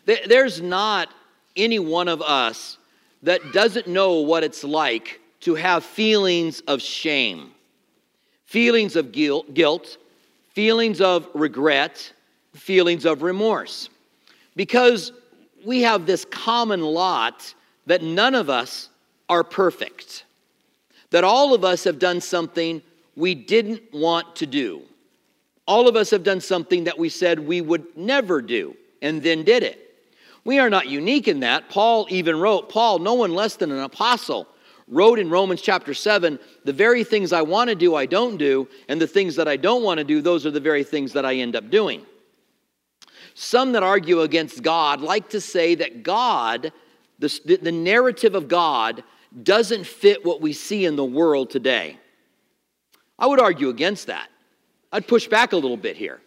There's not any one of us that doesn't know what it's like to have feelings of shame, feelings of guilt, feelings of regret, feelings of remorse. Because we have this common lot that none of us are perfect, that all of us have done something we didn't want to do. All of us have done something that we said we would never do and then did it. We are not unique in that. Paul even wrote, no one less than an apostle, wrote in Romans chapter 7, the very things I want to do, I don't do, and the things that I don't want to do, those are the very things that I end up doing. Some that argue against God like to say that God, the narrative of God, doesn't fit what we see in the world today. I would argue against that. I'd push back a little bit here.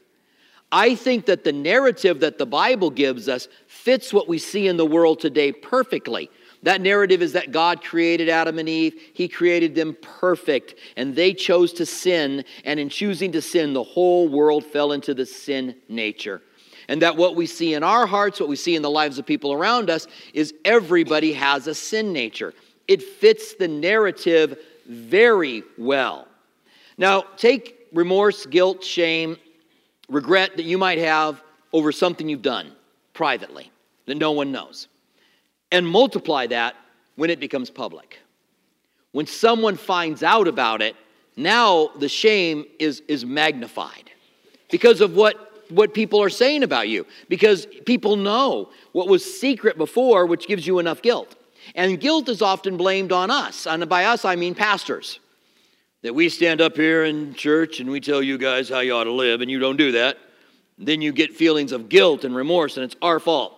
I think that the narrative that the Bible gives us fits what we see in the world today perfectly. That narrative is that God created Adam and Eve. He created them perfect, and they chose to sin, and in choosing to sin, the whole world fell into the sin nature. And that what we see in our hearts, what we see in the lives of people around us, is everybody has a sin nature. It fits the narrative very well. Now, take remorse, guilt, shame, regret that you might have over something you've done privately that no one knows, and multiply that when it becomes public. When someone finds out about it, now the shame is magnified because of what people are saying about you, because people know what was secret before, which gives you enough guilt. And guilt is often blamed on us, and by us I mean pastors. That we stand up here in church and we tell you guys how you ought to live, and you don't do that. Then you get feelings of guilt and remorse, and it's our fault.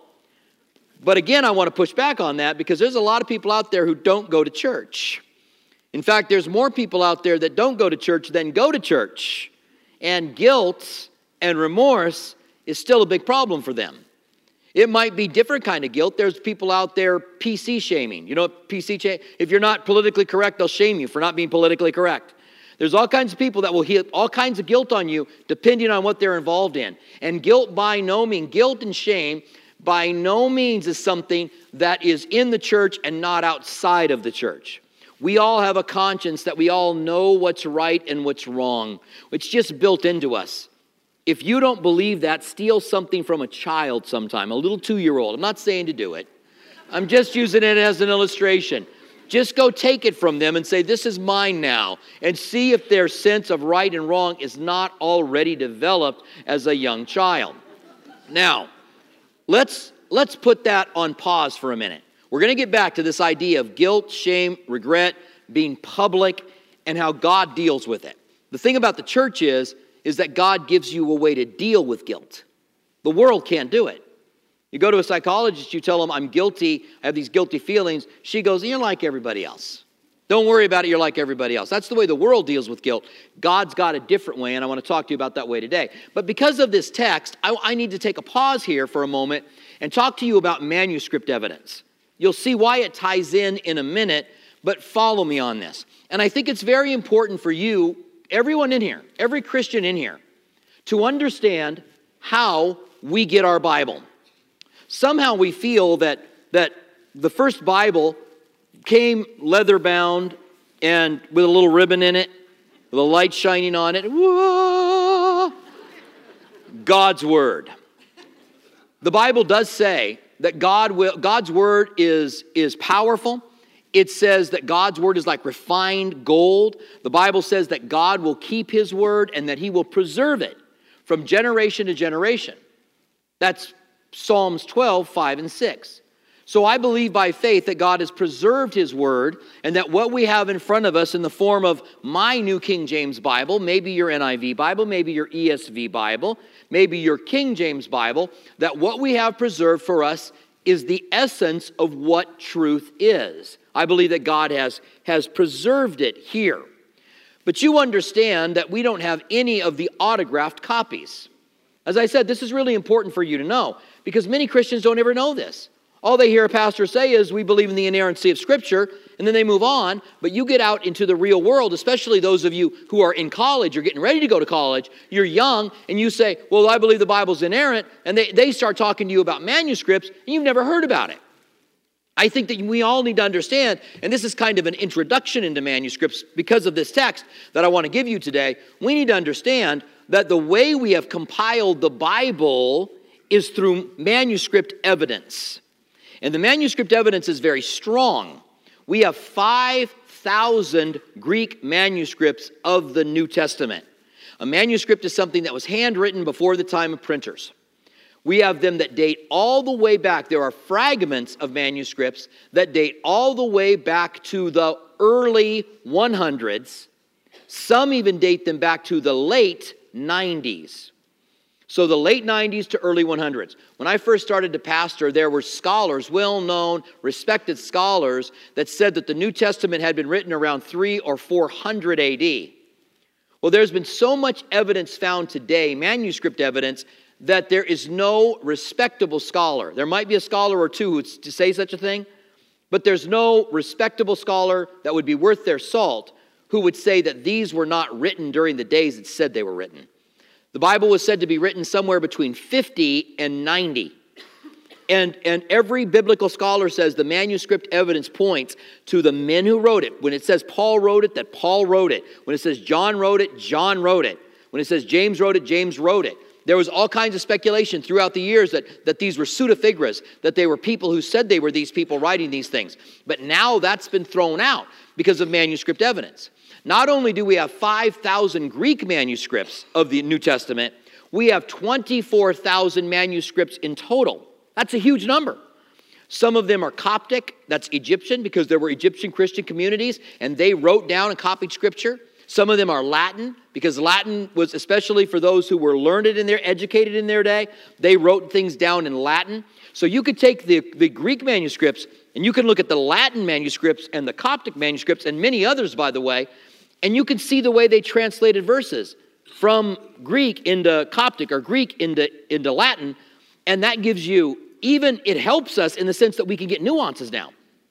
But again, I want to push back on that because there's a lot of people out there who don't go to church. In fact, there's more people out there that don't go to church than go to church. And guilt and remorse is still a big problem for them. It might be different kind of guilt. There's people out there PC shaming. You know what PC shame? If you're not politically correct, they'll shame you for not being politically correct. There's all kinds of people that will heap all kinds of guilt on you depending on what they're involved in. And guilt and shame by no means is something that is in the church and not outside of the church. We all have a conscience that we all know what's right and what's wrong. It's just built into us. If you don't believe that, steal something from a child sometime, a little 2-year-old. I'm not saying to do it. I'm just using it as an illustration. Just go take it from them and say, this is mine now, and see if their sense of right and wrong is not already developed as a young child. Now, let's put that on pause for a minute. We're going to get back to this idea of guilt, shame, regret, being public, and how God deals with it. The thing about the church is that God gives you a way to deal with guilt. The world can't do it. You go to a psychologist, you tell them, I'm guilty, I have these guilty feelings. She goes, you're like everybody else. Don't worry about it, you're like everybody else. That's the way the world deals with guilt. God's got a different way, and I want to talk to you about that way today. But because of this text, I need to take a pause here for a moment and talk to you about manuscript evidence. You'll see why it ties in a minute, but follow me on this. And I think it's very important for you, everyone in here, every Christian in here, to understand how we get our Bible. Somehow we feel that the first Bible came leather-bound and with a little ribbon in it, with a light shining on it. Whoa! God's Word. The Bible does say that God's Word is powerful. It says that God's Word is like refined gold. The Bible says that God will keep His Word and that He will preserve it from generation to generation. That's Psalms 12, 5 and 6. So I believe by faith that God has preserved His Word and that what we have in front of us in the form of my New King James Bible, maybe your NIV Bible, maybe your ESV Bible, maybe your King James Bible, that what we have preserved for us is the essence of what truth is. I believe that God has preserved it here. But you understand that we don't have any of the autographed copies. As I said, this is really important for you to know because many Christians don't ever know this. All they hear a pastor say is, we believe in the inerrancy of Scripture, and then they move on. But you get out into the real world, especially those of you who are in college, you're getting ready to go to college, you're young, and you say, well, I believe the Bible's inerrant, and they start talking to you about manuscripts, and you've never heard about it. I think that we all need to understand, and this is kind of an introduction into manuscripts because of this text that I want to give you today. We need to understand that the way we have compiled the Bible is through manuscript evidence. And the manuscript evidence is very strong. We have 5,000 Greek manuscripts of the New Testament. A manuscript is something that was handwritten before the time of printers. We have them that date all the way back. There are fragments of manuscripts that date all the way back to the early 100s. Some even date them back to the late 90s. So the late 90s to early 100s. When I first started to pastor, there were scholars, well-known, respected scholars, that said that the New Testament had been written around 300 or 400 AD. Well, there's been so much evidence found today, manuscript evidence, that there is no respectable scholar. There might be a scholar or two who would say such a thing, but there's no respectable scholar that would be worth their salt who would say that these were not written during the days it said they were written. The Bible was said to be written somewhere between 50 and 90. And every biblical scholar says the manuscript evidence points to the men who wrote it. When it says Paul wrote it, that Paul wrote it. When it says John wrote it, John wrote it. When it says James wrote it, James wrote it. There was all kinds of speculation throughout the years that these were pseudofigras, that they were people who said they were these people writing these things. But now that's been thrown out because of manuscript evidence. Not only do we have 5,000 Greek manuscripts of the New Testament, we have 24,000 manuscripts in total. That's a huge number. Some of them are Coptic, that's Egyptian, because there were Egyptian Christian communities, and they wrote down and copied Scripture. Some of them are Latin, because Latin was especially for those who were learned in their, educated in their day. They wrote things down in Latin. So you could take the Greek manuscripts, and you can look at the Latin manuscripts and the Coptic manuscripts, and many others, by the way, and you can see the way they translated verses from Greek into Coptic or Greek into Latin, and that gives you, even it helps us in the sense that we can get nuances now.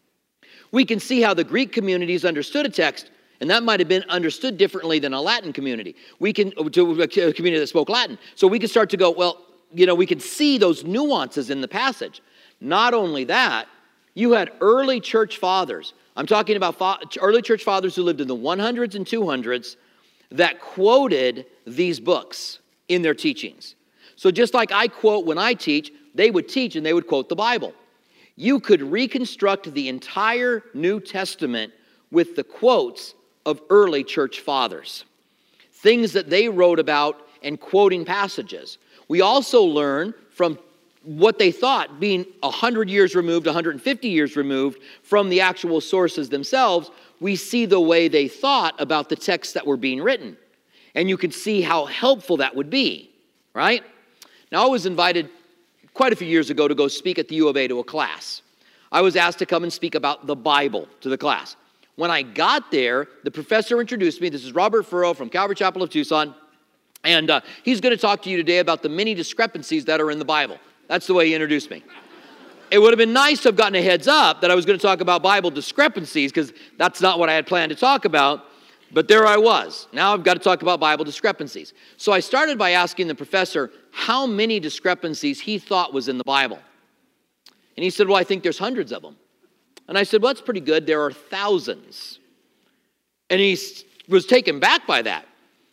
We can see how the Greek communities understood a text, and that might have been understood differently than a Latin community. We can, to a community that spoke Latin. So we can start to go, well, you know, we can see those nuances in the passage. Not only that, you had early church fathers. I'm talking about early church fathers who lived in the 100s and 200s that quoted these books in their teachings. So just like I quote when I teach, they would teach and they would quote the Bible. You could reconstruct the entire New Testament with the quotes of early church fathers. Things that they wrote about and quoting passages. We also learn from what they thought, being 100 years removed, 150 years removed from the actual sources themselves, we see the way they thought about the texts that were being written. And you can see how helpful that would be, right? Now, I was invited quite a few years ago to go speak at the U of A to a class. I was asked to come and speak about the Bible to the class. When I got there, the professor introduced me. This is Robert Furrow from Calvary Chapel of Tucson. And he's going to talk to you today about the many discrepancies that are in the Bible. That's the way he introduced me. It would have been nice to have gotten a heads up that I was going to talk about Bible discrepancies, because that's not what I had planned to talk about. But there I was. Now I've got to talk about Bible discrepancies. So I started by asking the professor how many discrepancies he thought was in the Bible. And he said, well, I think there's hundreds of them. And I said, well, that's pretty good. There are thousands. And he was taken back by that.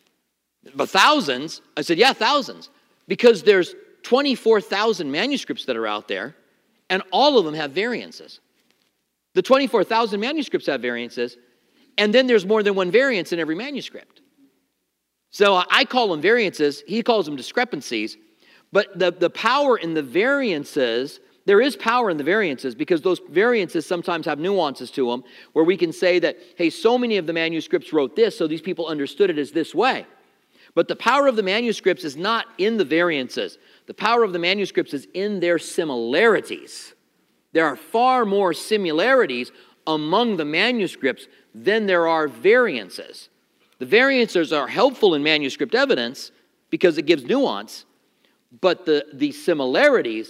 But thousands? I said, yeah, thousands. Because there's 24,000 manuscripts that are out there, and all of them have variances. The 24,000 manuscripts have variances, and then there's more than one variance in every manuscript. So I call them variances, he calls them discrepancies, but the power in the variances, there is power in the variances, because those variances sometimes have nuances to them, where we can say that, hey, so many of the manuscripts wrote this, so these people understood it as this way. But the power of the manuscripts is not in the variances. The power of the manuscripts is in their similarities. There are far more similarities among the manuscripts than there are variances. The variances are helpful in manuscript evidence because it gives nuance, but the similarities,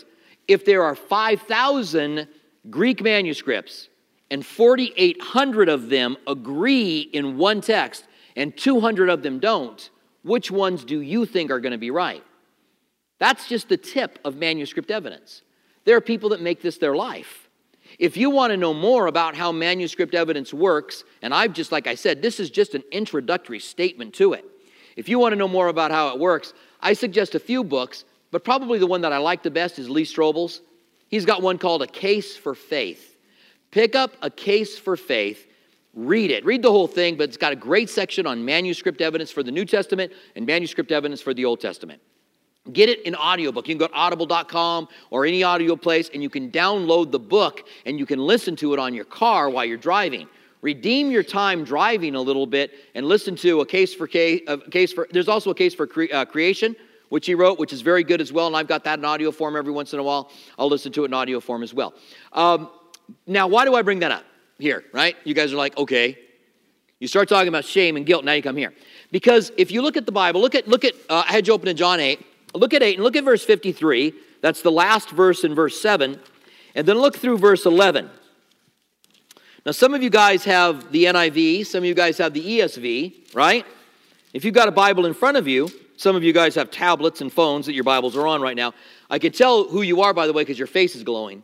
If there are 5,000 Greek manuscripts and 4,800 of them agree in one text and 200 of them don't, which ones do you think are going to be right? That's just the tip of manuscript evidence. There are people that make this their life. If you want to know more about how manuscript evidence works, and I've just, like I said, this is just an introductory statement to it. If you want to know more about how it works, I suggest a few books, but probably the one that I like the best is Lee Strobel's. He's got one called A Case for Faith. Pick up A Case for Faith, read it. Read the whole thing, but it's got a great section on manuscript evidence for the New Testament and manuscript evidence for the Old Testament. Get it in audiobook. You can go to audible.com or any audio place, and you can download the book, and you can listen to it on your car while you're driving. Redeem your time driving a little bit and listen to there's also A Case for Creation, which he wrote, which is very good as well, and I've got that in audio form every once in a while. I'll listen to it in audio form as well. Now, why do I bring that up here, right? You guys are like, okay. You start talking about shame and guilt, now you come here. Because if you look at the Bible, look at I had you open in John 8. Look at 8 and look at verse 53. That's the last verse in verse 7. And then look through verse 11. Now, some of you guys have the NIV. Some of you guys have the ESV, right? If you've got a Bible in front of you, some of you guys have tablets and phones that your Bibles are on right now. I can tell who you are, by the way, because your face is glowing.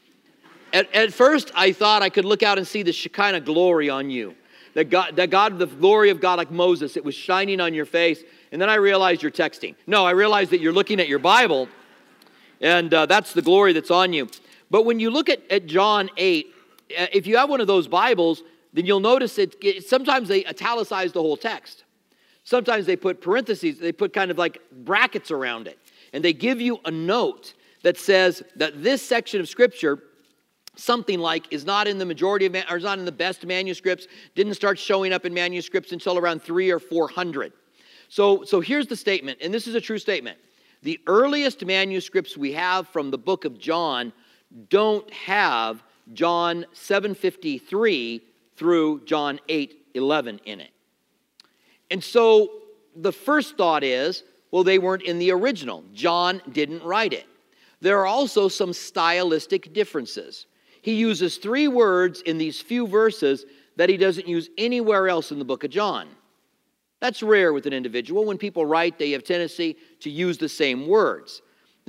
At first, I thought I could look out and see the Shekinah glory on you. The glory of God like Moses, it was shining on your face. And then I realized you're texting. No, I realized that you're looking at your Bible, and that's the glory that's on you. But when you look at John 8, if you have one of those Bibles, then you'll notice sometimes they italicize the whole text. Sometimes they put parentheses, they put kind of like brackets around it. And they give you a note that says that this section of Scripture, something like, is not in the majority of, or is not in the best manuscripts, didn't start showing up in manuscripts until around 300 or 400. So here's the statement, and this is a true statement. The earliest manuscripts we have from the book of John don't have John 7:53 through John 8:11 in it. And so the first thought is, well, they weren't in the original. John didn't write it. There are also some stylistic differences. He uses 3 words in these few verses that he doesn't use anywhere else in the book of John. That's rare with an individual. When people write, they have tendency to use the same words.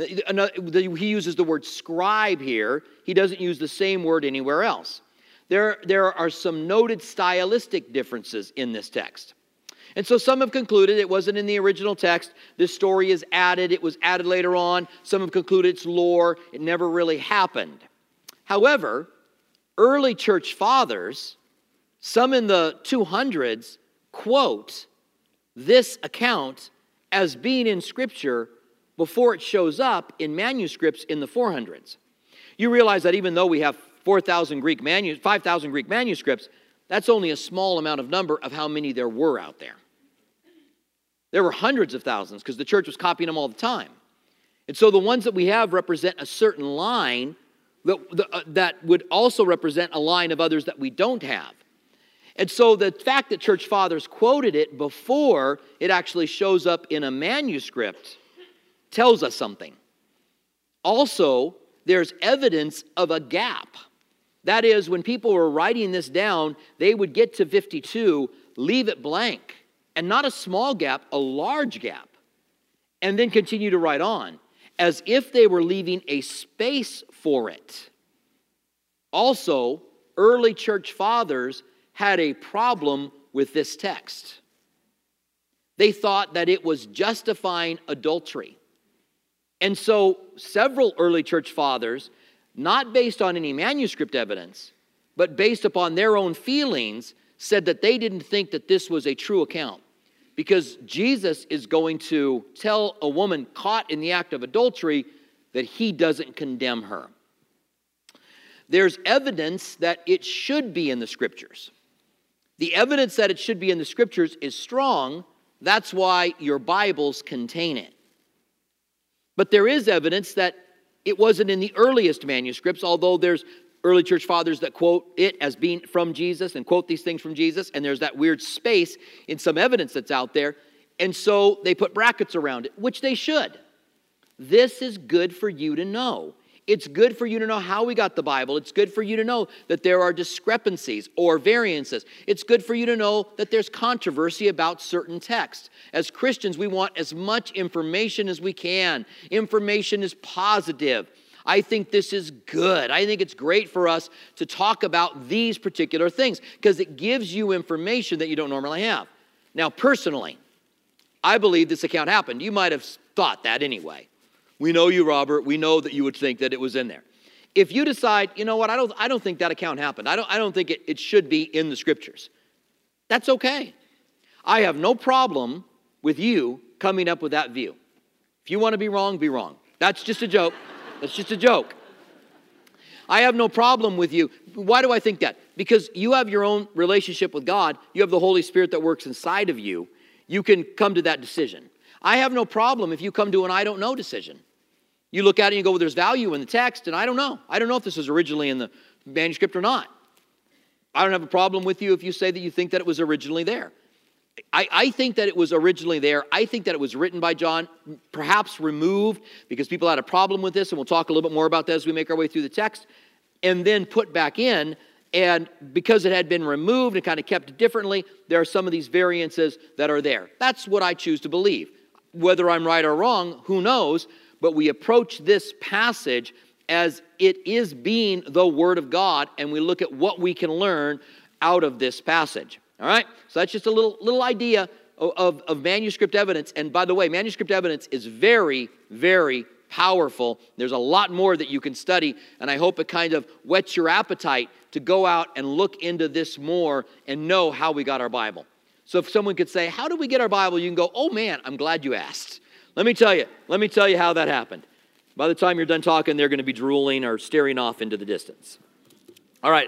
He uses the word scribe here. He doesn't use the same word anywhere else. There are some noted stylistic differences in this text. And so some have concluded it wasn't in the original text. This story is added. It was added later on. Some have concluded it's lore. It never really happened. However, early church fathers, some in the 200s, quote this account as being in Scripture before it shows up in manuscripts in the 400s. You realize that even though we have 5,000 Greek manuscripts, that's only a small amount of number of how many there were out there. There were hundreds of thousands because the church was copying them all the time. And so the ones that we have represent a certain line that would also represent a line of others that we don't have. And so the fact that church fathers quoted it before it actually shows up in a manuscript tells us something. Also, there's evidence of a gap. That is, when people were writing this down, they would get to 52, leave it blank, and not a small gap, a large gap, and then continue to write on, as if they were leaving a space for it. Also, early church fathers had a problem with this text. They thought that it was justifying adultery. And so several early church fathers, not based on any manuscript evidence, but based upon their own feelings, said that they didn't think that this was a true account. Because Jesus is going to tell a woman caught in the act of adultery that he doesn't condemn her. There's evidence that it should be in the Scriptures. The evidence that it should be in the Scriptures is strong. That's why your Bibles contain it. But there is evidence that it wasn't in the earliest manuscripts, although there's early church fathers that quote it as being from Jesus and quote these things from Jesus, and there's that weird space in some evidence that's out there, and so they put brackets around it, which they should. This is good for you to know. It's good for you to know how we got the Bible. It's good for you to know that there are discrepancies or variances. It's good for you to know that there's controversy about certain texts. As Christians, we want as much information as we can. Information is positive. I think this is good. I think it's great for us to talk about these particular things because it gives you information that you don't normally have. Now, personally, I believe this account happened. You might have thought that anyway. We know you, Robert. We know that you would think that it was in there. If you decide, you know what, I don't think that account happened. I don't think it should be in the Scriptures. That's okay. I have no problem with you coming up with that view. If you want to be wrong, be wrong. That's just a joke. That's just a joke. I have no problem with you. Why do I think that? Because you have your own relationship with God. You have the Holy Spirit that works inside of you. You can come to that decision. I have no problem if you come to an I don't know decision. You look at it and you go, well, there's value in the text, and I don't know. I don't know if this was originally in the manuscript or not. I don't have a problem with you if you say that you think that it was originally there. I think that it was originally there. I think that it was written by John, perhaps removed because people had a problem with this, and we'll talk a little bit more about that as we make our way through the text, and then put back in, and because it had been removed and kind of kept differently, there are some of these variances that are there. That's what I choose to believe. Whether I'm right or wrong, who knows, but we approach this passage as it is being the Word of God, and we look at what we can learn out of this passage. All right? So that's just a little idea of manuscript evidence. And by the way, manuscript evidence is very, very powerful. There's a lot more that you can study, and I hope it kind of whets your appetite to go out and look into this more and know how we got our Bible. So if someone could say, how do we get our Bible? You can go, oh man, I'm glad you asked. Let me tell you how that happened. By the time you're done talking, they're going to be drooling or staring off into the distance. All right.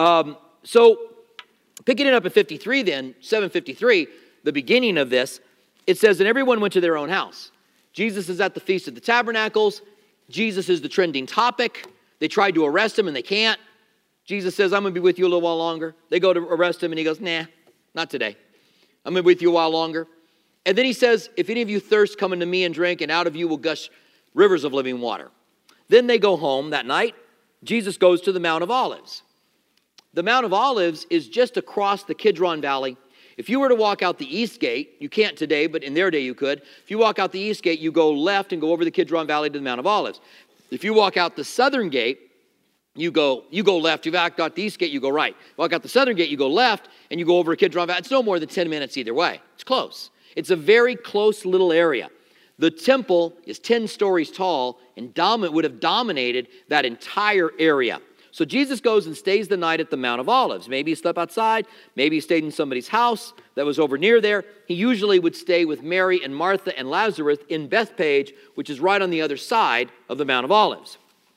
So picking it up at 53 then, 753, the beginning of this, it says, and everyone went to their own house. Jesus is at the Feast of the Tabernacles. Jesus is the trending topic. They tried to arrest him and they can't. Jesus says, I'm going to be with you a little while longer. They go to arrest him and he goes, nah, not today. I'm going to be with you a while longer. And then he says, if any of you thirst, come unto me and drink, and out of you will gush rivers of living water. Then they go home that night. Jesus goes to the Mount of Olives. The Mount of Olives is just across the Kidron Valley. If you were to walk out the east gate, you can't today, but in their day you could. If you walk out the east gate, you go left and go over the Kidron Valley to the Mount of Olives. If you walk out the southern gate, you go left. You walk out the east gate, you go right. Walk out the southern gate, you go left, and you go over Kidron Valley. It's no more than 10 minutes either way. It's close. It's a very close little area. The temple is 10 stories tall and would have dominated that entire area. So Jesus goes and stays the night at the Mount of Olives. Maybe he slept outside. Maybe he stayed in somebody's house that was over near there. He usually would stay with Mary and Martha and Lazarus in Bethphage, which is right on the other side of the Mount of Olives.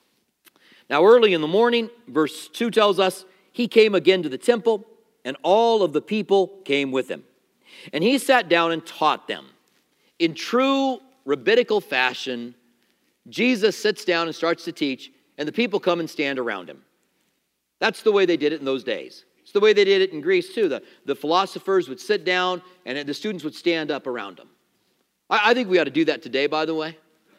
Now early in the morning, verse 2 tells us, he came again to the temple, and all of the people came with him. And he sat down and taught them. In true rabbinical fashion, Jesus sits down and starts to teach, and the people come and stand around him. That's the way they did it in those days. It's the way they did it in Greece too. The philosophers would sit down, and the students would stand up around them. I think we ought to do that today, by the way.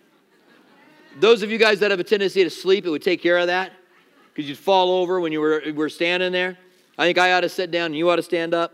Those of you guys that have a tendency to sleep, it would take care of that, because you'd fall over when you were standing there. I think I ought to sit down, and you ought to stand up.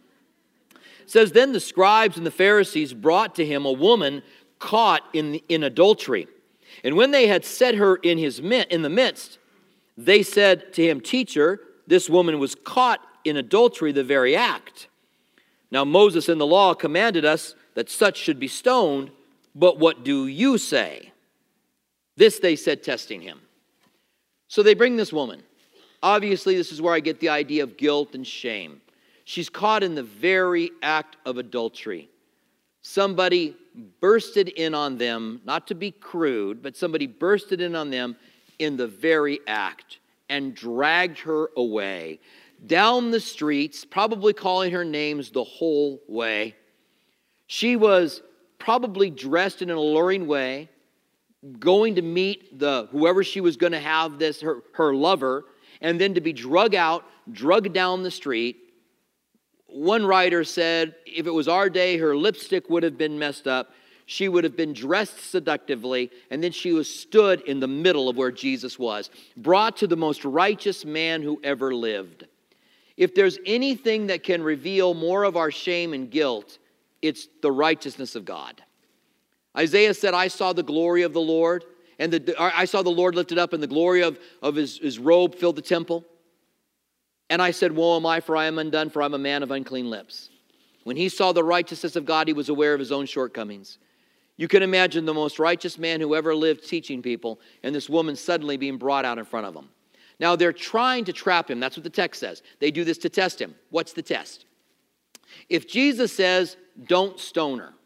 It says, then the scribes and the Pharisees brought to him a woman caught in adultery. And when they had set her in the midst, they said to him, Teacher, this woman was caught in adultery, the very act. Now Moses in the law commanded us that such should be stoned, but what do you say? This they said, testing him. So they bring this woman. Obviously, this is where I get the idea of guilt and shame. She's caught in the very act of adultery. Somebody bursted in on them, not to be crude, but somebody bursted in on them in the very act and dragged her away down the streets, probably calling her names the whole way. She was probably dressed in an alluring way, going to meet whoever she was going to have her lover, and then to be drugged down the street. One writer said, if it was our day, her lipstick would have been messed up. she would have been dressed seductively, and then she was stood in the middle of where Jesus was, brought to the most righteous man who ever lived. If there's anything that can reveal more of our shame and guilt, it's the righteousness of God. Isaiah said, I saw the glory of the Lord, and I saw the Lord lifted up, and the glory of his robe filled the temple. And I said, woe am I, for I am undone, for I'm a man of unclean lips. When he saw the righteousness of God, he was aware of his own shortcomings. You can imagine the most righteous man who ever lived teaching people, and this woman suddenly being brought out in front of him. Now, they're trying to trap him. That's what the text says. They do this to test him. What's the test? If Jesus says, don't stone her,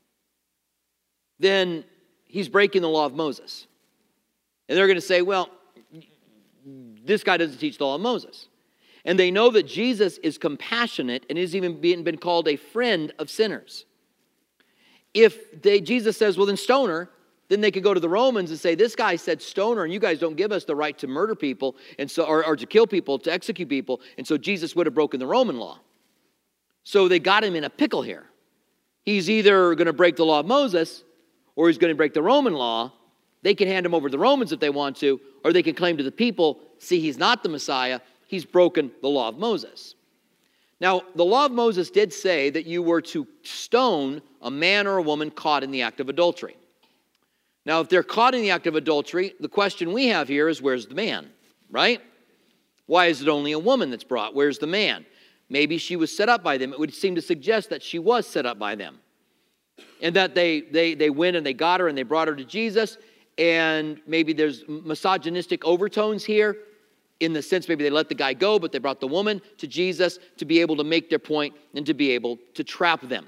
then he's breaking the law of Moses. And they're going to say, well, this guy doesn't teach the law of Moses. And they know that Jesus is compassionate and has even been called a friend of sinners. If Jesus says, well, then stone her, then they could go to the Romans and say, this guy said stone her, and you guys don't give us the right to murder people, and so, or to kill people, to execute people, and so Jesus would have broken the Roman law. So they got him in a pickle here. He's either going to break the law of Moses, or he's going to break the Roman law. They can hand him over to the Romans if they want to, or they can claim to the people, see, he's not the Messiah, he's broken the law of Moses. Now, the law of Moses did say that you were to stone a man or a woman caught in the act of adultery. Now, if they're caught in the act of adultery, the question we have here is, where's the man, right? Why is it only a woman that's brought? Where's the man? Maybe she was set up by them. It would seem to suggest that she was set up by them. And that they went and they got her and they brought her to Jesus. And maybe there's misogynistic overtones here, in the sense maybe they let the guy go, but they brought the woman to Jesus to be able to make their point and to be able to trap them.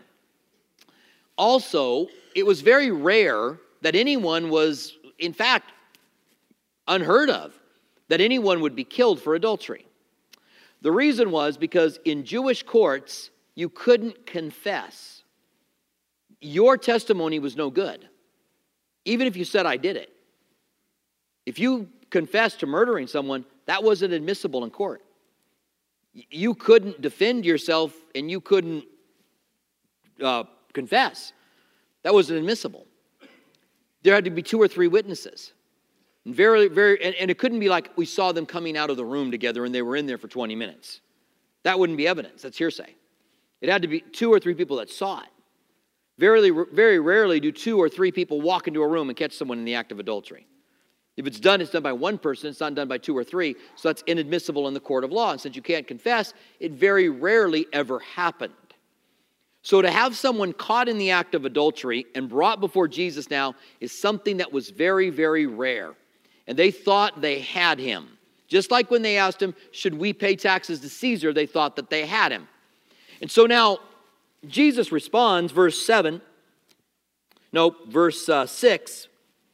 Also, it was very rare that anyone was, in fact, unheard of, that anyone would be killed for adultery. The reason was because in Jewish courts, you couldn't confess. Your testimony was no good, even if you said, I did it. If you confessed to murdering someone, that wasn't admissible in court. You couldn't defend yourself and you couldn't confess. That wasn't admissible. There had to be 2 or 3 witnesses. And and it couldn't be like we saw them coming out of the room together and they were in there for 20 minutes. That wouldn't be evidence. That's hearsay. It had to be 2 or 3 people that saw it. Very rarely do 2 or 3 people walk into a room and catch someone in the act of adultery. If it's done by one person. It's not done by 2 or 3. So that's inadmissible in the court of law. And since you can't confess, it very rarely ever happened. So to have someone caught in the act of adultery and brought before Jesus now is something that was very, very rare. And they thought they had him. Just like when they asked him, should we pay taxes to Caesar? They thought that they had him. And so now Jesus responds, verse 6.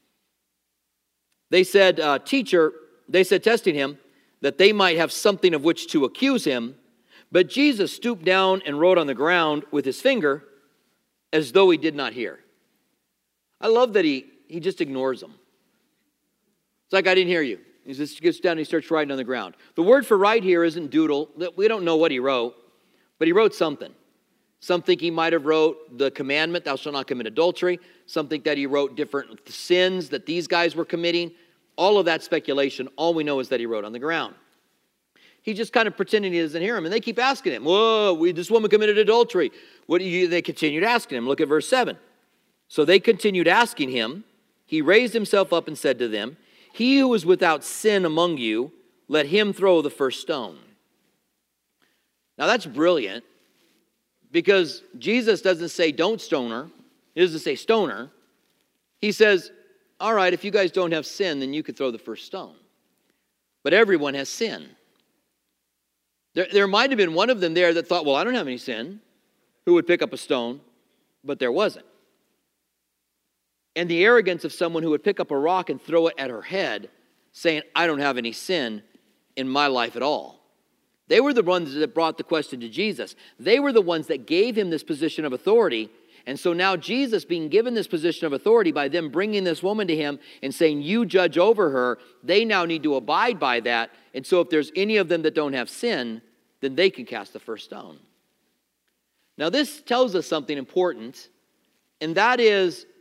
They said, teacher, they said, testing him, that they might have something of which to accuse him. But Jesus stooped down and wrote on the ground with his finger as though he did not hear. I love that he just ignores them. It's like, I didn't hear you. He just gets down and he starts writing on the ground. The word for write here isn't doodle. We don't know what he wrote, but he wrote something. Some think he might have wrote the commandment, thou shalt not commit adultery. Some think that he wrote different sins that these guys were committing. All of that speculation, all we know is that he wrote on the ground. He's just kind of pretending he doesn't hear him. And they keep asking him, whoa, this woman committed adultery. They continued asking him. Look at verse 7. So they continued asking him. He raised himself up and said to them, he who is without sin among you, let him throw the first stone. Now that's brilliant. Because Jesus doesn't say, don't stone her. He doesn't say stone her. He says, all right, if you guys don't have sin, then you could throw the first stone. But everyone has sin. There might have been one of them there that thought, well, I don't have any sin, who would pick up a stone, but there wasn't. And the arrogance of someone who would pick up a rock and throw it at her head, saying, I don't have any sin in my life at all. They were the ones that brought the question to Jesus. They were the ones that gave him this position of authority. And so now Jesus being given this position of authority by them bringing this woman to him and saying, you judge over her, they now need to abide by that. And so if there's any of them that don't have sin, then they can cast the first stone. Now this tells us something important, and that is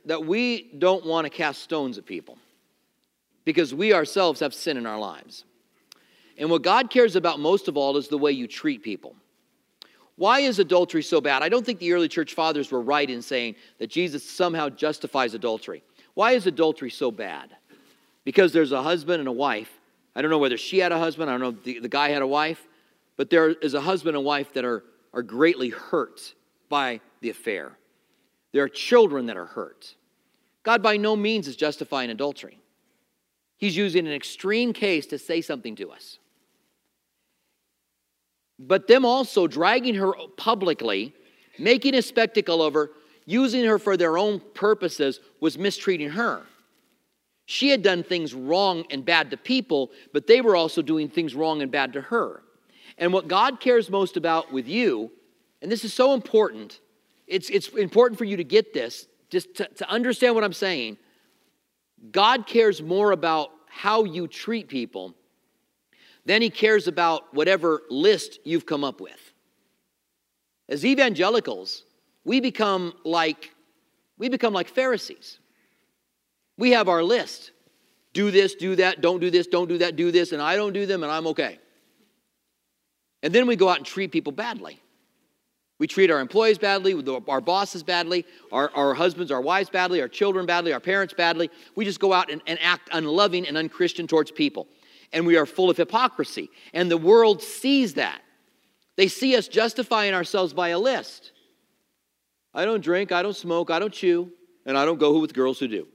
that we don't want to cast stones at people because we ourselves have sin in our lives. And what God cares about most of all is the way you treat people. Why is adultery so bad? I don't think the early church fathers were right in saying that Jesus somehow justifies adultery. Why is adultery so bad? Because there's a husband and a wife. I don't know whether she had a husband. I don't know if the guy had a wife. But there is a husband and wife that are greatly hurt by the affair. There are children that are hurt. God by no means is justifying adultery. He's using an extreme case to say something to us. But them also dragging her publicly, making a spectacle of her, using her for their own purposes, was mistreating her. She had done things wrong and bad to people, but they were also doing things wrong and bad to her. And what God cares most about with you, and this is so important, it's important for you to get this, just to understand what I'm saying. God cares more about how you treat people than he cares about whatever list you've come up with. As evangelicals, we become like Pharisees. We have our list. Do this, do that, don't do this, don't do that, do this, and I don't do them, and I'm okay. And then we go out and treat people badly. We treat our employees badly, our bosses badly, our husbands, our wives badly, our children badly, our parents badly. We just go out and act unloving and unchristian towards people. And we are full of hypocrisy. And the world sees that. They see us justifying ourselves by a list. I don't drink, I don't smoke, I don't chew, and I don't go with girls who do.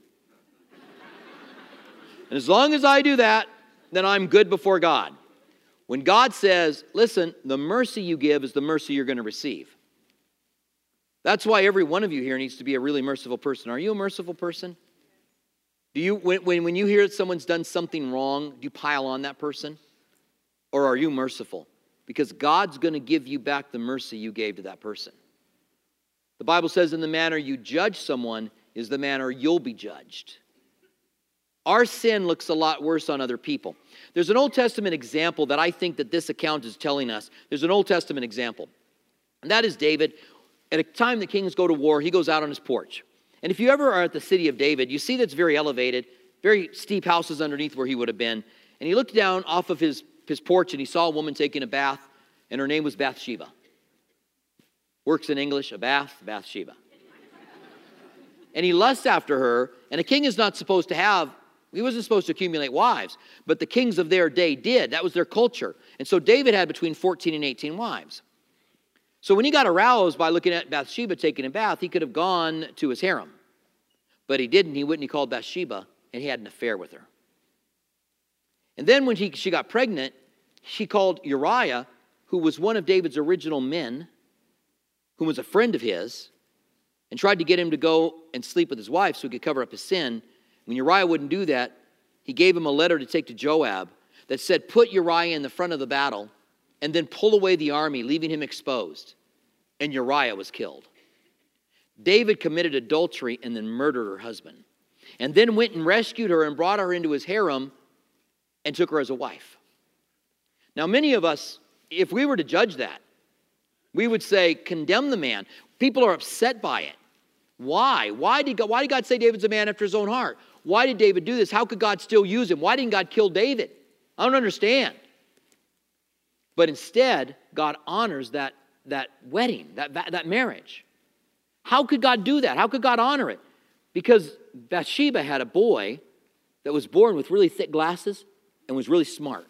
And as long as I do that, then I'm good before God. When God says, listen, the mercy you give is the mercy you're going to receive. That's why every one of you here needs to be a really merciful person. Are you a merciful person? Do you, when you hear that someone's done something wrong, do you pile on that person? Or are you merciful? Because God's going to give you back the mercy you gave to that person. The Bible says in the manner you judge someone is the manner you'll be judged. Our sin looks a lot worse on other people. There's an Old Testament example that I think that this account is telling us. There's an Old Testament example. And that is David. At a time the kings go to war, he goes out on his porch. And if you ever are at the city of David, you see that's very elevated, very steep houses underneath where he would have been. And he looked down off of his porch and he saw a woman taking a bath, and her name was Bathsheba. Works in English, a bath, Bathsheba. And he lusts after her, and a king is not supposed to have, he wasn't supposed to accumulate wives, but the kings of their day did. That was their culture. And so David had between 14 and 18 wives. So when he got aroused by looking at Bathsheba taking a bath, he could have gone to his harem. But he didn't. He went and he called Bathsheba, and he had an affair with her. And then when she got pregnant, she called Uriah, who was one of David's original men, who was a friend of his, and tried to get him to go and sleep with his wife so he could cover up his sin. When Uriah wouldn't do that, he gave him a letter to take to Joab that said, put Uriah in the front of the battle and then pull away the army, leaving him exposed. And Uriah was killed. David committed adultery and then murdered her husband. And then went and rescued her and brought her into his harem and took her as a wife. Now, many of us, if we were to judge that, we would say, condemn the man. People are upset by it. Why? Why did God say David's a man after his own heart? Why did David do this? How could God still use him? Why didn't God kill David? I don't understand. But instead, God honors that wedding, that marriage. How could God do that? How could God honor it? Because Bathsheba had a boy that was born with really thick glasses and was really smart.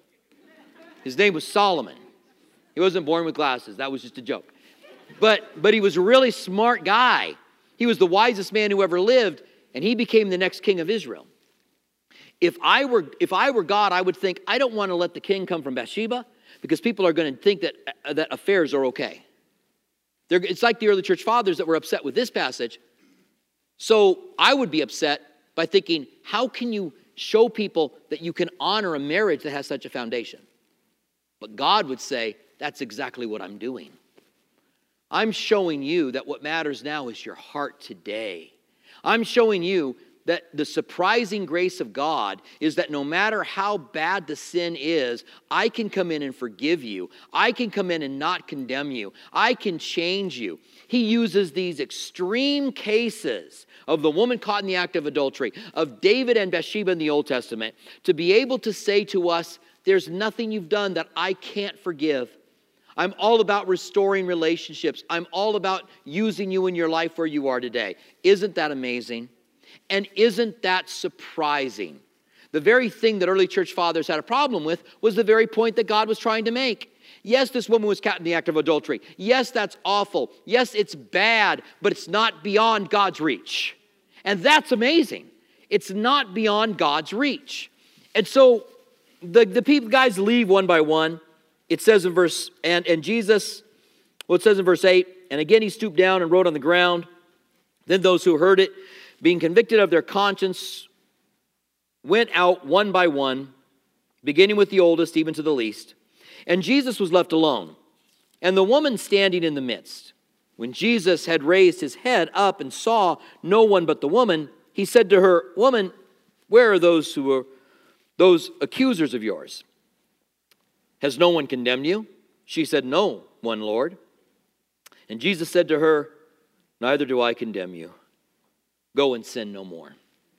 His name was Solomon. He wasn't born with glasses. That was just a joke. But he was a really smart guy. He was the wisest man who ever lived, and he became the next king of Israel. If I were God, I would think, I don't want to let the king come from Bathsheba because people are going to think that affairs are okay. It's like the early church fathers that were upset with this passage. So I would be upset by thinking, how can you show people that you can honor a marriage that has such a foundation? But God would say, that's exactly what I'm doing. I'm showing you that what matters now is your heart today. I'm showing you that the surprising grace of God is that no matter how bad the sin is, I can come in and forgive you. I can come in and not condemn you. I can change you. He uses these extreme cases of the woman caught in the act of adultery, of David and Bathsheba in the Old Testament, to be able to say to us, there's nothing you've done that I can't forgive. I'm all about restoring relationships. I'm all about using you in your life where you are today. Isn't that amazing? And isn't that surprising? The very thing that early church fathers had a problem with was the very point that God was trying to make. Yes, this woman was caught in the act of adultery. Yes, that's awful. Yes, it's bad, but it's not beyond God's reach. And that's amazing. It's not beyond God's reach. And so the people guys leave one by one. It says in verse, and Jesus, well, it says in verse 8, and again he stooped down and wrote on the ground. Then those who heard it, being convicted of their conscience, went out one by one, beginning with the oldest, even to the least. And Jesus was left alone, and the woman standing in the midst. When Jesus had raised his head up and saw no one but the woman, he said to her, Woman, where are those accusers of yours? Has no one condemned you? She said, No one, Lord. And Jesus said to her, Neither do I condemn you. Go and sin no more.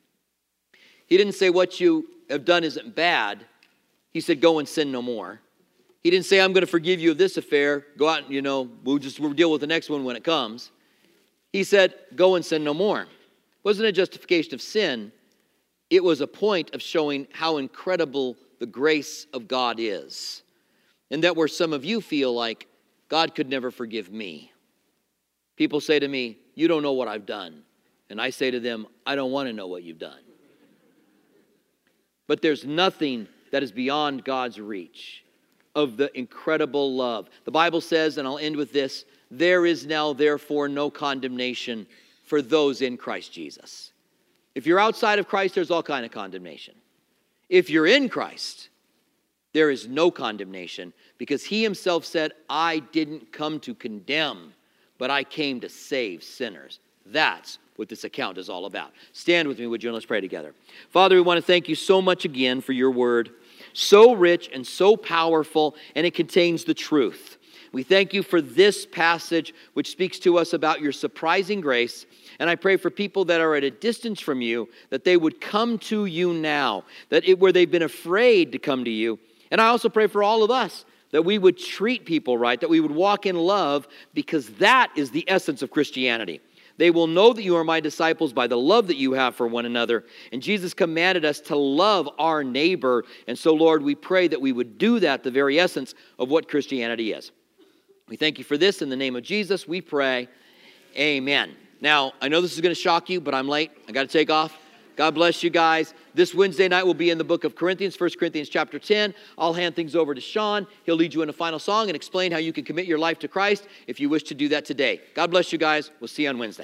He didn't say what you have done isn't bad. He said, go and sin no more. He didn't say, I'm going to forgive you of this affair. Go out and, we'll deal with the next one when it comes. He said, go and sin no more. It wasn't a justification of sin. It was a point of showing how incredible the grace of God is. And that where some of you feel like, God could never forgive me. People say to me, you don't know what I've done. And I say to them, I don't want to know what you've done. But there's nothing that is beyond God's reach of the incredible love. The Bible says, and I'll end with this, there is now therefore no condemnation for those in Christ Jesus. If you're outside of Christ, there's all kind of condemnation. If you're in Christ, there is no condemnation because he himself said, I didn't come to condemn, but I came to save sinners. That's what this account is all about. Stand with me, would you, and let's pray together. Father, we want to thank you so much again for your word. So rich and so powerful, and it contains the truth. We thank you for this passage which speaks to us about your surprising grace. And I pray for people that are at a distance from you, that they would come to you now, where they've been afraid to come to you. And I also pray for all of us, that we would treat people right, that we would walk in love, because that is the essence of Christianity. They will know that you are my disciples by the love that you have for one another. And Jesus commanded us to love our neighbor. And so, Lord, we pray that we would do that, the very essence of what Christianity is. We thank you for this. In the name of Jesus, we pray. Amen. Now, I know this is going to shock you, but I'm late. I got to take off. God bless you guys. This Wednesday night we'll be in the book of Corinthians, 1 Corinthians chapter 10. I'll hand things over to Sean. He'll lead you in a final song and explain how you can commit your life to Christ if you wish to do that today. God bless you guys. We'll see you on Wednesday.